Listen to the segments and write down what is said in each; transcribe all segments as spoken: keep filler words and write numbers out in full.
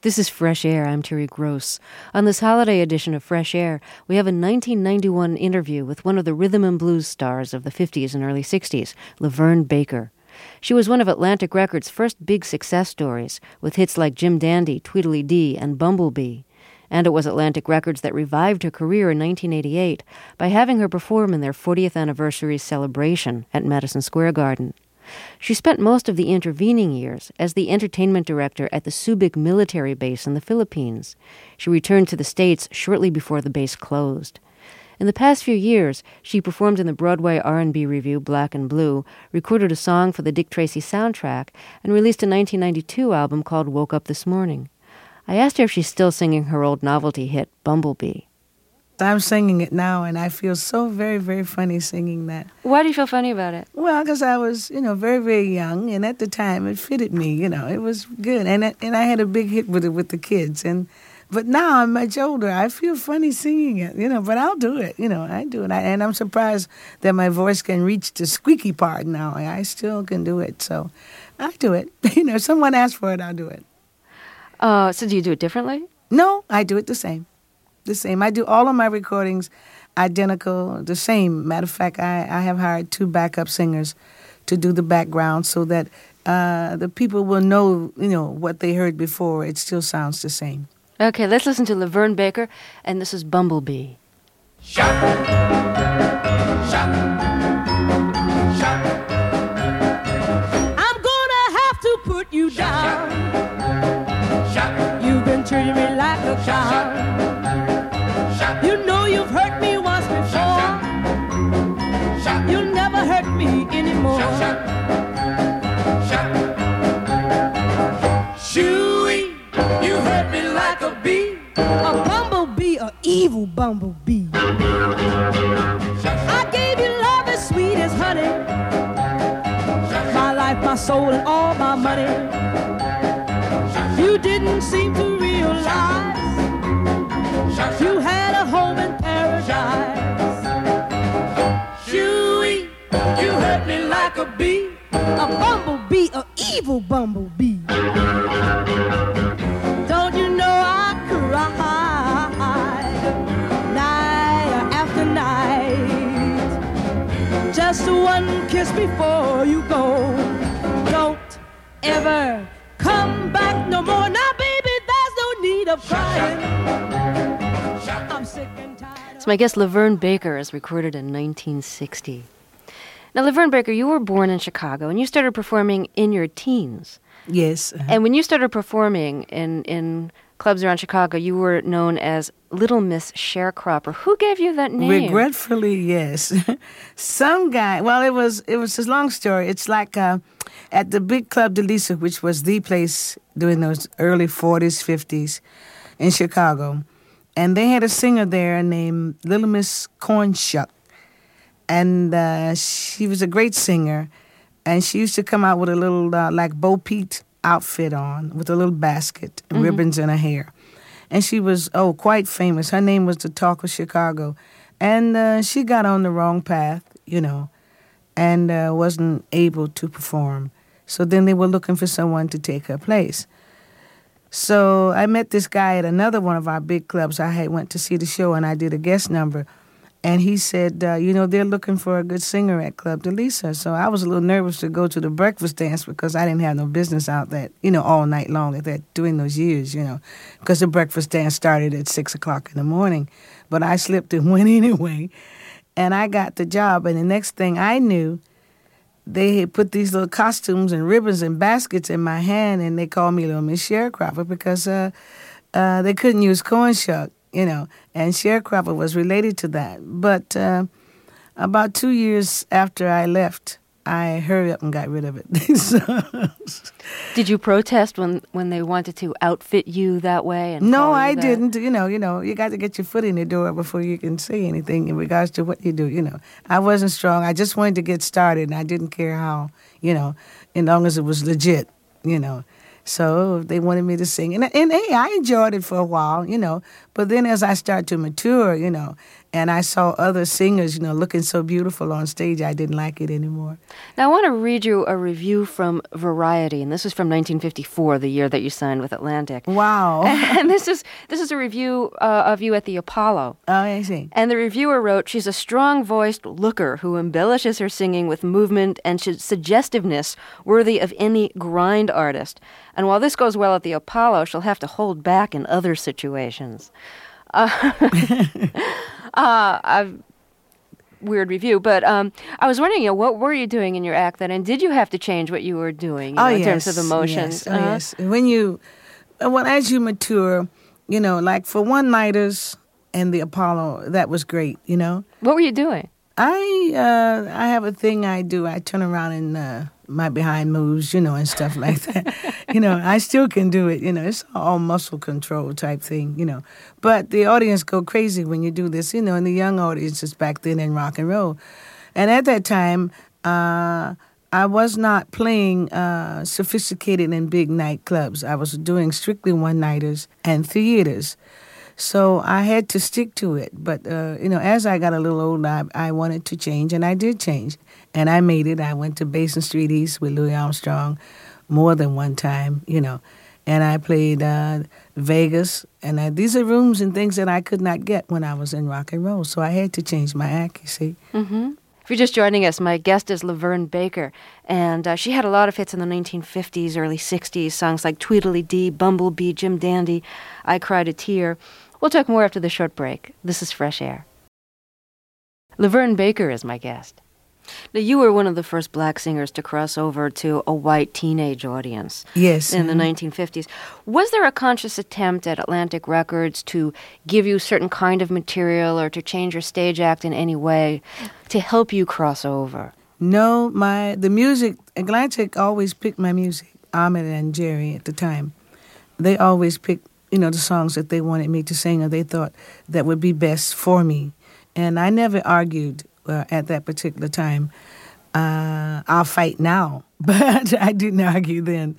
This is Fresh Air. I'm Terry Gross. On this holiday edition of Fresh Air, we have a nineteen ninety-one interview with one of the rhythm and blues stars of the fifties and early sixties, Laverne Baker. She was one of Atlantic Records' first big success stories, with hits like Jim Dandy, Tweedledee, and Bumblebee. And it was Atlantic Records that revived her career in nineteen eighty-eight by having her perform in their fortieth anniversary celebration at Madison Square Garden. She spent most of the intervening years as the entertainment director at the Subic military base in the Philippines. She returned to the States shortly before the base closed. In the past few years, she performed in the Broadway R and B revue Black and Blue, recorded a song for the Dick Tracy soundtrack, and released a nineteen ninety-two album called Woke Up This Morning. I asked her if she's still singing her old novelty hit, Bumblebee. I'm singing it now, and I feel so very, very funny singing that. Why do you feel funny about it? Well, because I was, you know, very, very young, and at the time it fitted me, you know. It was good, and and I had a big hit with it with the kids. And But now I'm much older. I feel funny singing it, you know, but I'll do it, you know. I do it, I, and I'm surprised that my voice can reach the squeaky part now. I still can do it, so I do it. You know, if someone asks for it, I'll do it. Uh, so do you do it differently? No, I do it the same. The same. I do all of my recordings identical, the same. Matter of fact, I, I have hired two backup singers to do the background so that uh, the people will know, you know, what they heard before. It still sounds the same. Okay, let's listen to Laverne Baker, and this is Bumblebee. Shop, shop, shop. I'm gonna have to put you down. Shop, You've been treating me like a child. shop, You know you've hurt me once before. shop, You'll never hurt me anymore. shop, shop. Shooey, you hurt me like a bee. A bumblebee, a evil bumblebee. I gave you love as sweet as honey, my life, my soul, and all my money. You didn't seem to realize you had a home in paradise. Shooey, you hurt me like a bee. A bumblebee, a evil bumblebee. Don't you know I cried night after night? Just one kiss before you go. Don't ever come back no more. Now, baby, there's no need of crying. I'm sick and tired. So my guest Laverne Baker is recorded in nineteen sixty. Now, Laverne Baker, you were born in Chicago, and you started performing in your teens. Yes. And when you started performing in, in clubs around Chicago, you were known as Little Miss Sharecropper. Who gave you that name? Regretfully, yes. Some guy, well, it was it was a long story. It's like uh, at the big Club de Lisa, which was the place during those early forties, fifties in Chicago. And they had a singer there named Little Miss Cornshuck. And uh, she was a great singer. And she used to come out with a little, uh, like, Bo Peep outfit on with a little basket and mm-hmm. ribbons in her hair. And she was, oh, quite famous. Her name was the Talk of Chicago. And uh, she got on the wrong path, you know, and uh, wasn't able to perform. So then they were looking for someone to take her place. So I met this guy at another one of our big clubs. I had went to see the show, and I did a guest number. And he said, uh, you know, they're looking for a good singer at Club de Lisa. So I was a little nervous to go to the breakfast dance because I didn't have no business out that, you know, all night long at that, during those years, you know, because the breakfast dance started at six o'clock in the morning. But I slipped and went anyway, and I got the job. And the next thing I knew, they had put these little costumes and ribbons and baskets in my hand, and they called me Little Miss Sharecropper because uh, uh, they couldn't use cornshuck. You know, and sharecropper was related to that. But uh, about two years after I left, I hurried up and got rid of it. So, did you protest when, when they wanted to outfit you that way? And no, I that? didn't. You know, you know, you got to get your foot in the door before you can say anything in regards to what you do. You know, I wasn't strong. I just wanted to get started, and I didn't care how. You know, as long as it was legit. You know. So they wanted me to sing. And, and hey, I enjoyed it for a while, you know. But then as I started to mature, you know, and I saw other singers, you know, looking so beautiful on stage, I didn't like it anymore. Now, I want to read you a review from Variety, and this is from nineteen fifty-four, the year that you signed with Atlantic. Wow. And this is this is a review uh, of you at the Apollo. Oh, I see. And the reviewer wrote, she's a strong-voiced looker who embellishes her singing with movement and suggestiveness worthy of any grind artist. And while this goes well at the Apollo, she'll have to hold back in other situations. Uh, uh, I've, weird review, but um, I was wondering, you know, what were you doing in your act then, and did you have to change what you were doing you oh, know, in yes, terms of emotions? Yes, oh, uh-huh. yes. When you, well, as you mature, you know, like for one-nighters and the Apollo, that was great, you know. What were you doing? I uh, I have a thing I do. I turn around and uh, my behind moves, you know, and stuff like that. You know, I still can do it. You know, it's all muscle control type thing, you know. But the audience go crazy when you do this, you know, and the young audiences back then in rock and roll. And at that time, uh, I was not playing uh, sophisticated and big nightclubs. I was doing strictly one-nighters and theaters. So I had to stick to it. But, uh, you know, as I got a little older, I, I wanted to change, and I did change. And I made it. I went to Basin Street East with Louis Armstrong more than one time, you know. And I played uh, Vegas. And I, these are rooms and things that I could not get when I was in rock and roll. So I had to change my act, you see. Mm-hmm. If you're just joining us, my guest is Laverne Baker, and uh, she had a lot of hits in the nineteen fifties, early sixties, songs like Tweedledee, Bumblebee, Jim Dandy, I Cried a Tear. We'll talk more after the short break. This is Fresh Air. Laverne Baker is my guest. Now, you were one of the first black singers to cross over to a white teenage audience. Yes. In the mm-hmm. nineteen fifties. Was there a conscious attempt at Atlantic Records to give you certain kind of material or to change your stage act in any way to help you cross over? No, my the music, Atlantic always picked my music, Ahmed and Jerry at the time. They always picked, you know, the songs that they wanted me to sing or they thought that would be best for me. And I never argued uh, at that particular time. Uh, I'll fight now, but I didn't argue then.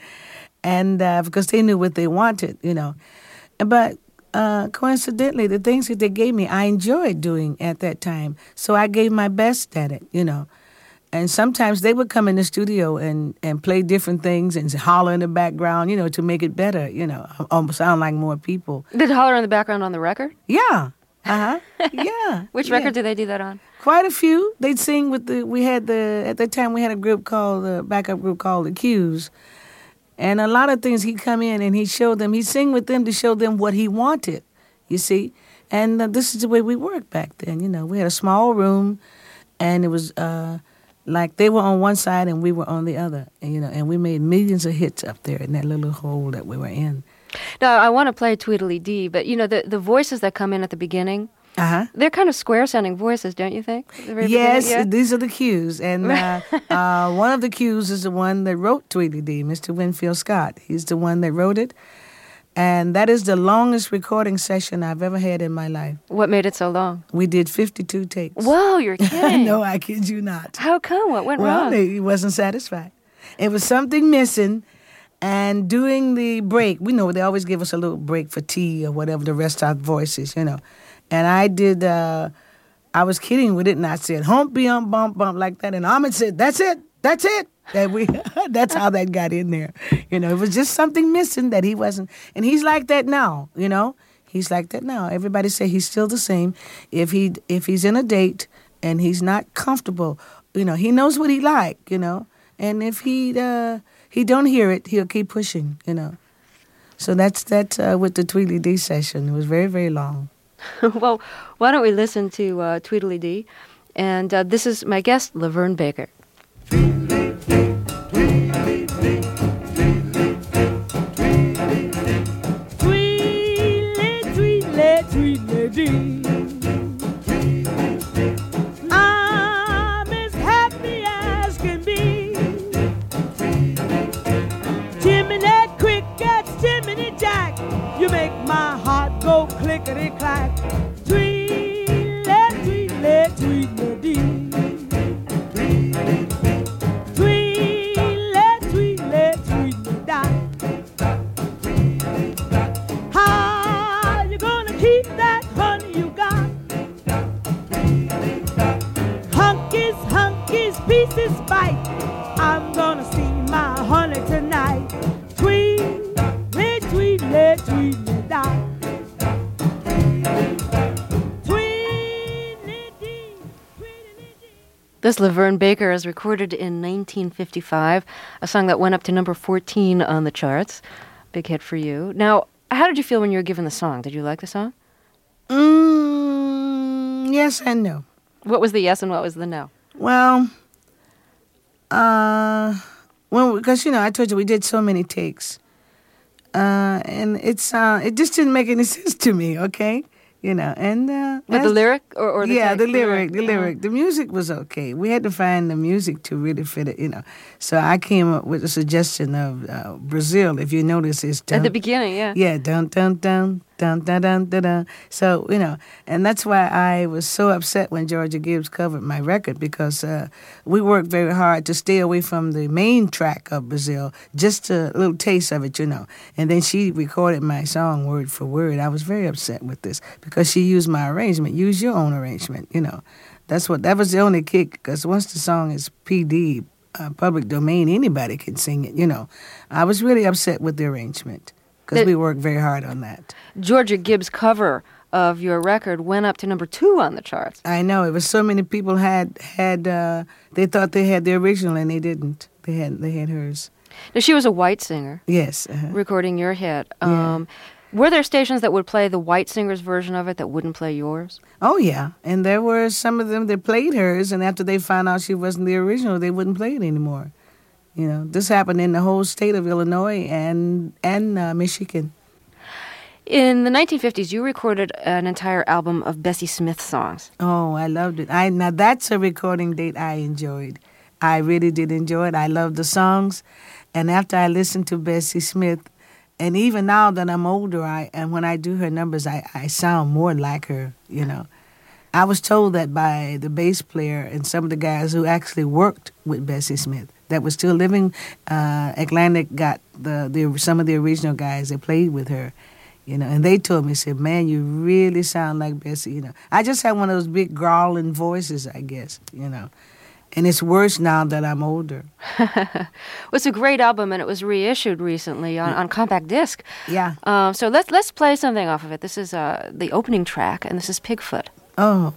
And uh, because they knew what they wanted, you know. But uh, coincidentally, the things that they gave me, I enjoyed doing at that time. So I gave my best at it, you know. And sometimes they would come in the studio and, and play different things and holler in the background, you know, to make it better, you know, almost sound like more people. Did holler in the background on the record? Yeah. Uh-huh. Yeah. Which yeah. record did they do that on? Quite a few. They'd sing with the, we had the, at that time we had a group called, the backup group called The Q's. And a lot of things he'd come in and he'd show them, he'd sing with them to show them what he wanted, you see. And uh, this is the way we worked back then, you know. We had a small room and it was, uh, like they were on one side and we were on the other, and, you know, and we made millions of hits up there in that little hole that we were in. Now, I want to play Tweedledee, but, you know, the, the voices that come in at the beginning, uh-huh. they're kind of square-sounding voices, don't you think? The yes, yeah? These are the Q's, and uh, uh, one of the Q's is the one that wrote Tweedledee, Mister Winfield Scott. He's the one that wrote it, and that is the longest recording session I've ever had in my life. What made it so long? We did fifty-two takes. Whoa, you're kidding. No, I kid you not. How come? What went well, wrong? Well, he wasn't satisfied. It was something missing, and during the break, we know they always give us a little break for tea or whatever the rest of our voices, you know. And I did, uh, I was kidding with it, and I said, hump, bump, bump, bump, like that. And Ahmed said, that's it, that's it. That we, that's how that got in there. You know, it was just something missing that he wasn't. And he's like that now, you know. He's like that now. Everybody say he's still the same. If he if he's in a date and he's not comfortable, you know, he knows what he like, you know. And if he uh, he don't hear it, he'll keep pushing, you know. So that's that's uh, with the Tweedledee session. It was very, very long. Well, why don't we listen to uh, Tweedledee? And uh, this is my guest, Laverne Baker. Tweedledee, I'm as happy as can be. Jiminy Crickets, Jiminy Jack, you make my heart go clickety-clack. Tweedledee, Tweedledee, Tweedledee, Tweedledee, Tweedledee, This Laverne Baker is recorded in nineteen fifty-five, a song that went up to number fourteen on the charts. Big hit for you. Now, how did you feel when you were given the song? Did you like the song? Mm, yes and no. What was the yes and what was the no? Well, uh, well, because, you know, I told you we did so many takes. Uh, and it's uh, it just didn't make any sense to me, okay? You know, and... Uh, With the lyric or, or the Yeah, text? the lyric, the Uh-huh. lyric. The music was okay. We had to find the music to really fit it, you know. So I came up with a suggestion of uh, Brazil. If you notice, it's... At the beginning, yeah. Yeah, dun, dun, dun, dun, dun, dun, dun, dun. So, you know, and that's why I was so upset when Georgia Gibbs covered my record, because uh, we worked very hard to stay away from the main track of Brazil, just a little taste of it, you know. And then she recorded my song word for word. I was very upset with this because she used my arrangement. Use your own arrangement, you know. That's what, that was the only kick, because once the song is P D, uh, public domain, anybody can sing it, you know. I was really upset with the arrangement, because we worked very hard on that. Georgia Gibbs' cover of your record went up to number two on the charts. I know. It was so many people had, had uh, they thought they had the original, and they didn't. They had they had hers. Now, she was a white singer. Yes. Uh-huh. Recording your hit. Yeah. Um, were there stations that would play the white singer's version of it that wouldn't play yours? Oh, yeah. And there were some of them that played hers, and after they found out she wasn't the original, they wouldn't play it anymore. You know, this happened in the whole state of Illinois and and uh, Michigan. In the nineteen fifties, you recorded an entire album of Bessie Smith songs. Oh, I loved it. I now that's a recording date I enjoyed. I really did enjoy it. I loved the songs, and after I listened to Bessie Smith, and even now that I'm older, I and when I do her numbers, I, I sound more like her. You know, I was told that by the bass player and some of the guys who actually worked with Bessie Smith that was still living. Uh, Atlantic got the, the some of the original guys that played with her. You know, and they told me, said, man, you really sound like Bessie, you know. I just had one of those big growling voices, I guess, you know. And it's worse now that I'm older. Well, it's a great album, and it was reissued recently on, on compact disc. Yeah. Um, so let's let's play something off of it. This is uh, the opening track, and this is Pigfoot. Oh.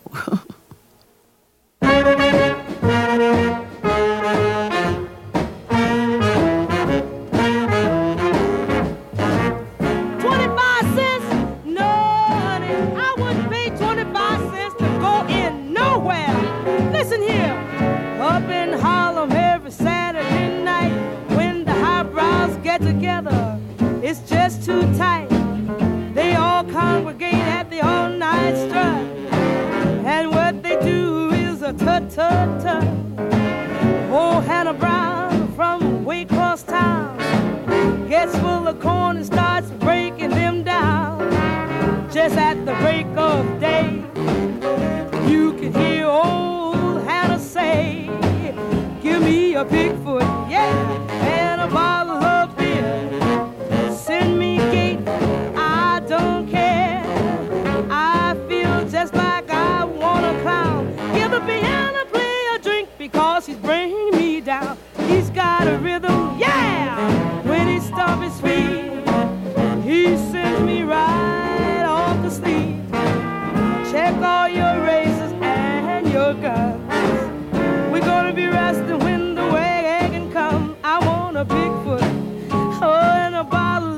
Together, it's just too tight. They all congregate at the all-night strut, and what they do is a tut-tut-tut. Old Hannah Brown from way across town gets full of corn and starts breaking them down. Just at the break of day, you can hear old Hannah say, give me a Bigfoot, yeah, and a bottle of send me gate, I don't care. I feel just like I want a clown. Give the piano player a drink because he's bringing me down. He's got a rhythm, yeah. When he stomps his feet, he sends me right off to sleep. Check all your razors and your guns. We're gonna be resting when the wagon comes. I want a Bigfoot, oh, and a bottle.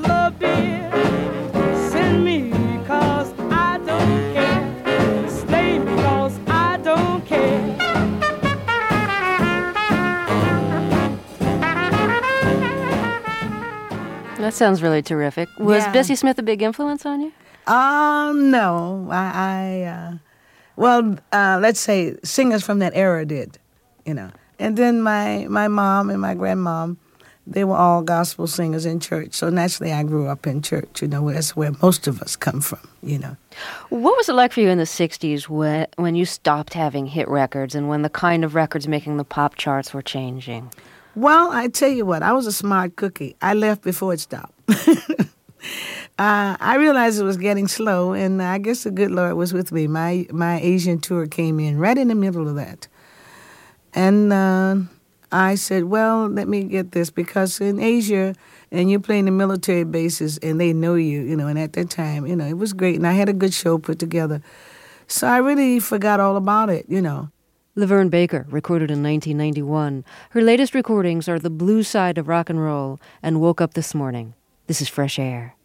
Send me cause I don't care. Slay me cause I don't care. That sounds really terrific. Was Yeah. Bessie Smith a big influence on you? Um, no. I, I uh, well, uh, let's say singers from that era did, you know. And then my, my mom and my grandmom, they were all gospel singers in church. So naturally I grew up in church, you know. That's where most of us come from, you know. What was it like for you in the sixties when, when you stopped having hit records and when the kind of records making the pop charts were changing? Well, I tell you what, I was a smart cookie. I left before it stopped. uh, I realized it was getting slow, and I guess the good Lord was with me. My my Asian tour came in right in the middle of that. And uh, I said, well, let me get this, because in Asia, and you're playing the military bases, and they know you, you know, and at that time, you know, it was great, and I had a good show put together. So I really forgot all about it, you know. Laverne Baker, recorded in nineteen ninety-one. Her latest recordings are The Blue Side of Rock and Roll and Woke Up This Morning. This is Fresh Air.